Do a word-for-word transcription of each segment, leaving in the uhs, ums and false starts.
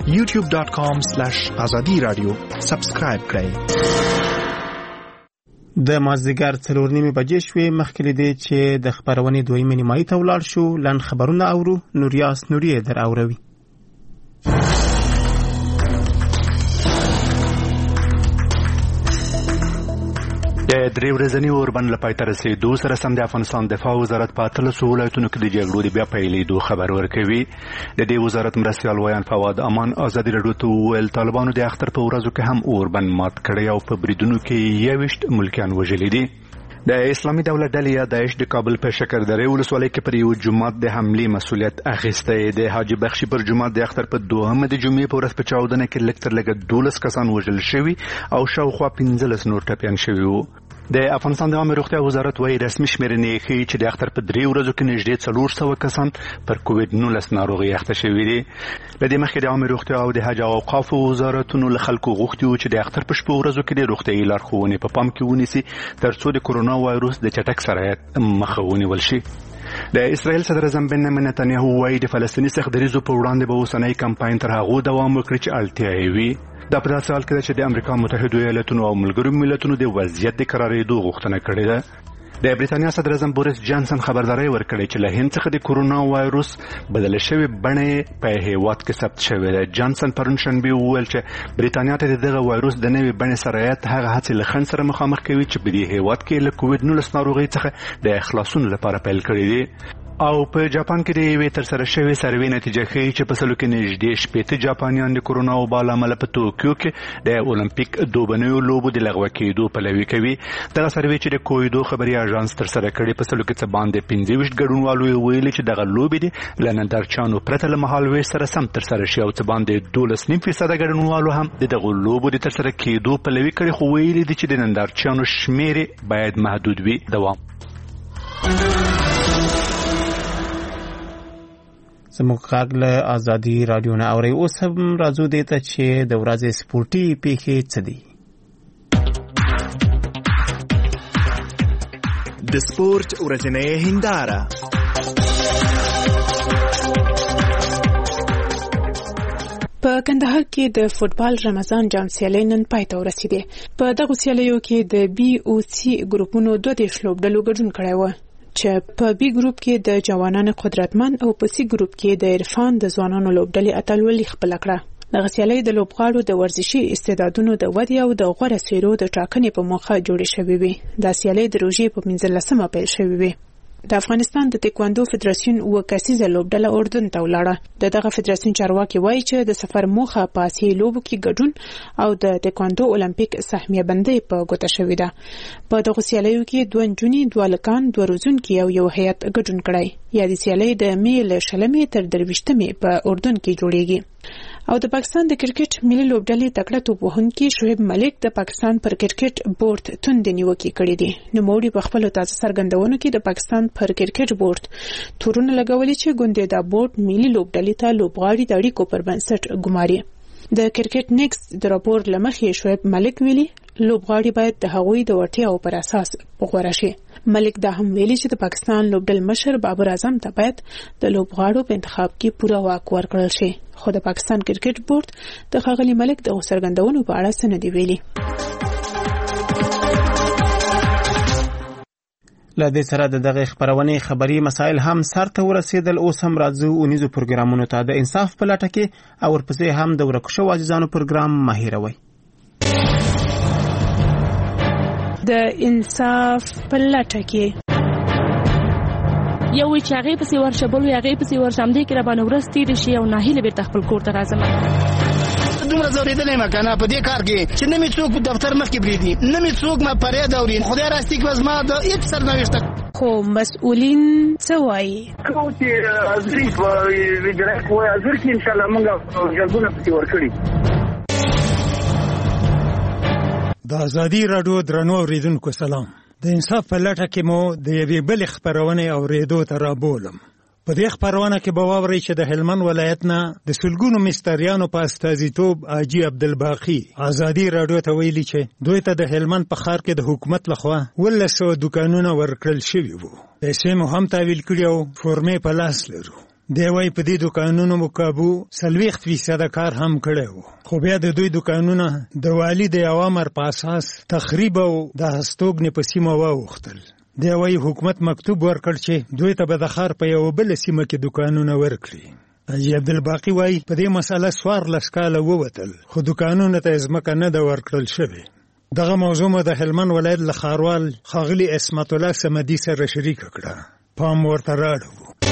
youtube dot com slash azadi radio سبسکرایب کړئ. د مازدیګر څلور نیمې بجې شوې. مخکې له دې چې د خپرونې دویمې نیمایي ته ولاړ شو، لنډ خبرونه اورو. نوریاس نوري در اوروي. د درې ورځني اوربند له پای ته رسېدو سره سم د افغانستان دفاع وزارت په اتلسو ولایتونو کې د جګړو د بیا پیلېدو خبر ورکوي. د دې وزارت مرستیال ویان فواد امان ازادي راډیو ته وویل طالبانو د اختر په ورځو کې هم اوربند مات کړی او په بریدونو کې یوویشت ملکیان وژلي دي. د اسلامي دولت ډلې یا داعش د کابل په شکردرې ولسوالۍ کې پر یو جومات د حملې مسؤلیت اخیستی دی. حاجي بخشي پر جومات د اختر په دوهمه د جمعې په ورځ په چاودنه کې لږ تر لږه دولس کسان وژل شوي او شاوخوا پنځلس نور ټپیان شوي وو. د افغانستان د عامه روغتیا وزارت وايي رسمي شمیرنې ښیي چې د اختر په درې ورځو کې نږدې څلور سوه کسان پر کووډ نولس ناروغۍ اخته شوي دي. له دې مخکې د عامه روغتیا او د حج او اوقافو وزارتونو له خلکو غوښتي وو چې د اختر په شپو ورځو کې د روغتیایي لارښوونې په پام کې ونیسي تر څو د کورونا وایروس د چټک سرایت مخه ونیول شي. د اسرائیل صدر اعظم بنیامین نتنیاهو وايي د فلسطیني سختدریزو په وړاندې به اوسنی کمپاین تر هغو دوام وکړي چې اړتیا یې وي. دا په داسې حال کې ده چې د امریکا متحدو ایالتونو او ملګرو ملتونو د وضعیت د قرارېدو غوښتنه کړې ده. د بریتانیا صدر اعظم بوریس جانسن خبرداری ورکړې چې له هند څخه د کورونا وایروس بدله شوې بڼه په هیواد کې ثبت شوې ده. جانسن پرون شنبه وویل چې بریتانیا ته دغه وایروس د نوې بڼې سرایت هغه هڅې له خنډ سره مخامخ کوي چې په دې هیواد کې له کووډ نولس ناروغۍ څخه د خلاصون لپاره پیل کړی دی. او په جاپان کې د یوې ترسره شوې سروې نتیجه ښیي چې په سلو کې نږدې شپېته جاپانیان د کورونا وبا له امله په توکیو کې د اولمپیک دوبنیو لوبو د لغوه کېدو پلوي کوي. دغه سروې چې د کویدو خبري اژانس ترسره کړې په سلو کې څه باندې پنځه ویشت ګډونوالو یې ویلي چې دغه لوبې دي له نندارچیانو پرته له مهالویش سره سم ترسره شي او څه باندې دولس نیم فیصده ګډونوالو هم د دغو لوبو د ترسره کېدو پلوي کړي، خو ویلي دي چې د نندارچیانو شمېر باید محدود وي. دوام زموږ غږ له ازادي راډیو نه اورئ. اوس هم راځو دې ته چې د ورځې سپورټي پیښې څه دي. د سپورټ ورځنۍ هنداره. په کندهار کې د فوتبال رمضان جام سیالۍ نن پای ته ورسېدې. په دغو سیالیو کې د بي او سي ګروپونو دوه دېرش لوبډلو ګډون کړی و چې په بي ګروپ کې د جوانانو قدرتمن او په سي ګروپ کې د عرفان د ځوانانو لوبډلې اتلولي خپل کړه. دغه سیالۍ د لوبغاړو د ورزشي استعدادونو د ودې او د غوره څیرو د ټاکنې په موخه جوړې شوې وي. دا سیالۍ د روژې په پنځلسمه پیل شوې وي. د افغانستان د تکواندو فدراسیون و کسیزه لوبډله اردن ته ولاړه. د دغه فدراسیون چارواکي وایي چې د سفر موخه په آسیایي لوبو کې ګډون او د تکواندو اولمپیک سهمیه بندۍ په ګوته شوې ده. په دغه سیالیو کې دوه نجونې، دوه هلکان، دوه روزونکي او یو هیات ګډون کړی. یا د سیالۍ د مې له شلمې تر درویشتمې په اردن کې جوړیږي. او د پاکستان د کرکټ ملي لوبډلې تکړه توپوهونکي شعیب ملک د پاکستان پر کرکټ بورډ توندې نیوکې کړې دي. نوموړي په خپلو تازه څرګندونو کې د پاکستان پر کرکټ بورډ تورونه لګولي چې ګوندې دا بورډ ملي لوبډلې ته لوبغاړي د اړیکو پر بنسټ ګماري. د کرکټ نیکس د راپور له مخې شعیب ملک ویلي لوبغاړي باید د هغوی د وړتیاو پر اساس غوره شي. ملک دا هم ویلي چې د پاکستان لوبډل مشر بابر اعظم ته باید د لوبغاړو په انتخاب کې پوره واک ورکړل شي. خو د پاکستان کرکټ بورډ د ښاغلي ملک د څرګندونو په اړه څه نه دي ویلي. له دې سره د دغه خبرونې خبري مسایل هم سر ته ورسېدل. اوس هم راځو اونیزو پروګرامونو ته. د انصاف په لټه کې او ورپسې هم د ورکو شوو عزیزانو پروګرام مه هېروئ. د انصاف په لټه کې یو چې هغه پسې ورشه بل هغه پسې ورشم دې کې را باندې ورځ تیر شي او ناهیله به خپل کور ته راځم. دومره زوریدلې ما کنه په دې کار کې چې نه می څوک په دفتر مخ کې بریدي، نه می څوک ما پرې دوري. خدای راستي کې وزما د هیڅ سرنوشت خو مسؤلین څه وایي؟ خو چې ازري په ویډرا کوه ازر کې ان شاء الله موږ جلبونه پسې ورکړي. د ازادي راډیو درنو اوریدونکو سلام. د انصاف په لټه کې مو د یوې بل خبرونه اوریدو ته رابولم. په دې خبرونه کې به واورئ چې د هلمند ولایت نه د سلګونو مستریانو په استازیتوب حاجي عبدالباقي ازادي راډیو ته ویلي چې دوی ته د هلمند په ښار کې د حکومت لخوا ولس دکانونه ورکړل شوي وو. پیسې مو هم تحویل کړي او فورمې په لاس لرو. دی وایي په دې دوکانونو مو کابو څلوېښت فیصده کار هم کړی و، خو بیا د دوی دوکانونه د والي د یو امر په اساس تخریب او د هستوګنې په سیمه واوښتل. دی وایي حکومت مکتوب ورکړ چې دوی ته به د ښار په یوه بله سیمه کې دوکانونه ورکړي. حاجي عبدالباقي وایي په دې مسله څوارلس کاله ووتل، خو دوکانونو ته ځمکه نه ده ورکړل شوې. دغه موضوع مو د هلمند ولایت له ښاروال ښاغلي عصمت الله صمدي سره شریکه کړه. پام ورته راړو.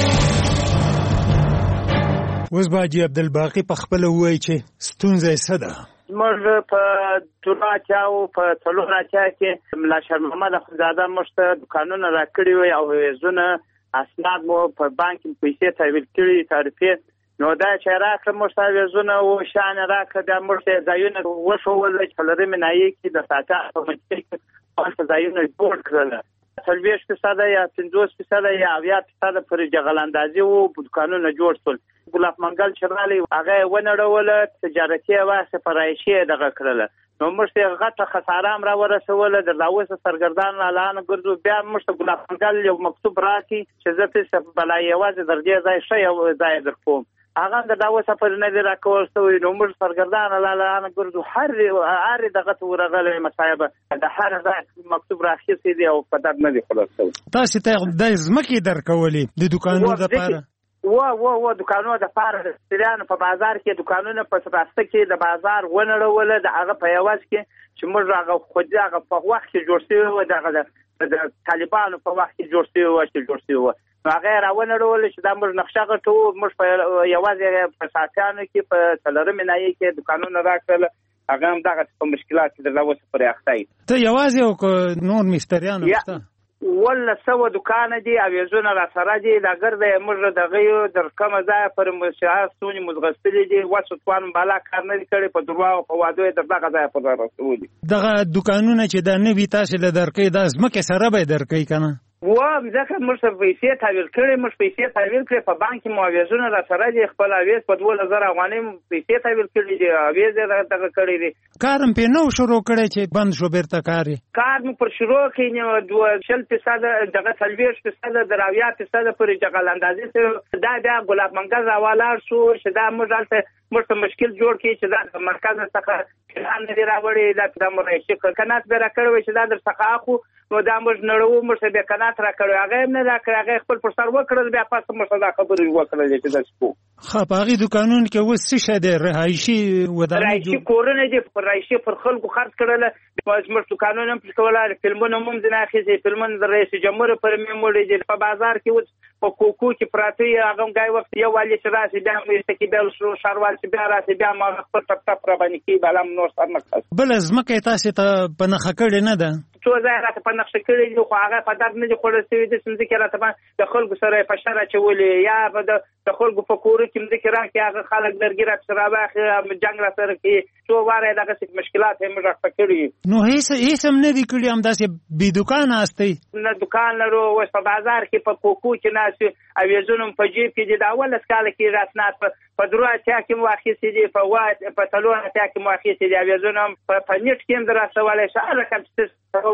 اوس به حاجي عبدالباقي په خپله ووایي چې ستونزه یې څه ده. زموږ په ټوله اچاو په څلور اچا کې ملا شیر محمد اخندزاده موږ ته دوکانونه راکړي وي او ویزونه اسناد مو په بانک کې پیسې تحویل کړي تعرفې، نو دا چې راکړه موږ ته ویزونه او شان راکړه دا موږ ته ځایونه وښول چې په لرې منایي کې د ساعته په منځ کې پنځه ځایونه جوړ کړل. څلوېښت فیصده یا پنځوس فیصده یا اویا فیصده پر جغل اندازي وو دوکانونه جوړ شول. ګلاب منګل چې راغلی هغه یې ونړوله، تجارتي واسطه فرایشي یې دغه کړله، نو موږ ته غټه خساره هم راورسوله. د راوسه سرګردان اعلان ګرځو بیا موږ ته ګلاب منګل یو مکتوب راکړي چې زه تاسو بلای یوازې درځي ځای ښه یو ځای درکوم. هغه د داوسه پر نه دی راکول شوی، نو موږ سرګردان اعلان ګرځو هر هر دغه ورغله مصايبه د هر ځای مکتوب راخیسي دی او په دغه نه دی خلاص شوی. تاسو ته د ځمکې درکولې د دوکانونو لپاره و و و دوکانونو د پاره د ستریانو په بازار کې دوکانونه په سپاسته کې د بازار ونړول د هغه په یواز کې چې موږ هغه خو هغه په وخت کې جوړ شوی و دغه د طالبانو په وخت کې جوړ شوی و چې جوړ شوی و هغه راونړول چې دا موږ نقشه غټو موږ په یواز په ساتانو کې په څلورم نایي کې دوکانونه راکړل. هغه هم دغه په مشکلات د راوځي پر اخته ته یواز یو نور مستریانو شته ولا سو دکان دي اویزونه را سره دي دا ګرځي موږ دغه یو در کومه ځای پر مشاهده سونی مزغستلې دي واسطوان بالا کار نه کړي په دروا او په وادو د دغه ځای په رسولي. دغه دکانونه چې د نوی تاسو له درکې د ځمکې سره به درکې کنه و ځکه موږ پیسې تحویل کړې موږ پیسې تحویل کړې په بانک کې معاوضونه را سره دي خپل اویز په دوه هزار افغانۍ پیسې تحویل کړې دي اویز دغه کړې دي. کارم په نو شروع کړی چې بند شو بیرته کاری کار مو پر شروع کړي دوه شل فیصد دغه څلوېښت فیصد د راویا فیصد پر جغل اندازې دا دا ګلاب منګل راوالار شو چې دا موږ البته موږ مشکل جوړ کړي چې دا مرکز څخه کلان دی راوړي دا د مرشي کنات به راکړوي چې دا در څخه اخو نو دا موږ نړو موږ به کنات راکړو هغه نه راکړ هغه خپل پر سر وکړل بیا پاتې موږ دا خبرې وکړل چې دا څه خو په هغه دکانونو کې وس څه شه دی رهایشي ودانې رهایشي کورونه دي پر رهایشي پر خلکو خرڅ کړل موږ دکانونه په کوله فلمونه هم د ناخذي فلمونه د رئیس جمهور پر میموري دي په بازار کې وځ په کوکو کې پراته هغه غای وخت یو والی چې راسي بیا مې ته کې بل شو شاروال چې بیا راسي بیا ما خپل ټپ ټپ را باندې کې بلم نور سر نه بل ځمکه تاسو ته په نخښه کړې نه ده څو ځای راته په نقشه کړی دی خو هغه په درد نه دی خوړل شوی د څنګه کې راته د خلکو سره په شر اچولې یا په د خلکو په کور کې مذکر راکې هغه خلک درګیر سره واخې جنگ را سره کې څو واره دغه څه مشکلات هم راځي کړی نو هیڅ هیڅ هم نه دی کړی هم داسې بي دکان استي نه دکان لرو وس په بازار کې په کوکو کې ناس اویزونم په جیب کې د اول اسکاله کې راتنات په درو اتیا کې واخې دي په وات په تلو اتیا کې واخې دي اویزونم په پنځټ کې هم دراسواله شاله کم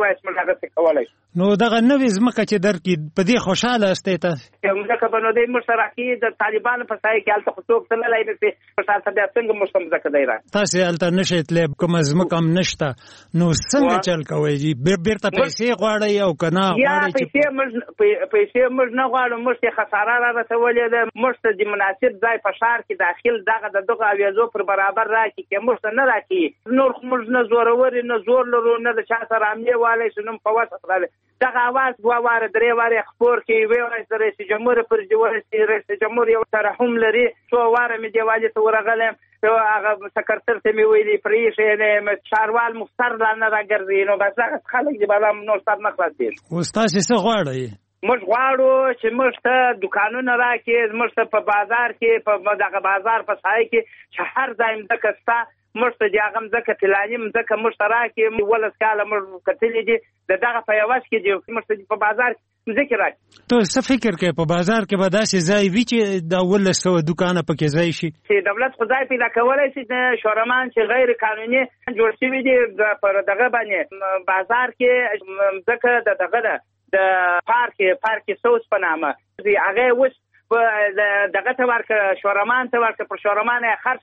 نو دغه نوې ځمکه چې درکې په دې خوشاله استې تاسو ځکه په نو دې مشترکي د طالبانو په ځای کې الته خصوص تل لای نه په تاسو بیا څنګه مشتم ځکه دی را تاسو الته نشئ تل کوم ځمکه هم نشته نو څنګه چل کوي جی بیرته پیسې غواړي او کنه غواړي چې پیسې موږ پیسې موږ نه غواړو موږ خساره را رسولې ده موږ د مناسب ځای په شهر کې داخل دغه دغه اویزو پر برابر راکې کې موږ نه راکې نور موږ نه زورور نه زور لرو نه د چا سره یې والي شنو په واسطه راځي دغه आवाज دوه واره درې واره خبر کې وی وایي رئیس جمهور پر جوړ رئیس جمهور یو ترحم لري څو واره مې دیوالي ته ورغلم یو هغه سکرټر ته مې ویلي پریښې نه شاروال مفتر نه راګرځي نو بس هغه خلک دی بلام نو ستاسو نه خلاص دي استاد څه غواړي موږ غواړو چې موږ ته دکانونه راکې موږ ته په بازار کې په دغه بازار په ځای کې چې هر ځای مده کستا موږ ته د هغه مځکه تلاني مځکه مشترکې ولس کاله موږ کتلې دي د دغه په یواز کې دي موږ ته په بازار مځکه راکې ته څه فکر کوې په بازار کې به داسې ځای وي چې د ولس سوه دکانه پکې ځای شي چې دولت خو ځای پیدا کولی شي د شورمان چې غیر قانوني جوړ شوي دي پر دغه باندې بازار کې مځکه د دغه ده د پارک پارک سوس په نامه هغه اوس دغه ته ورکړه شورمان ته ورکړه پر شورمان یې خرڅ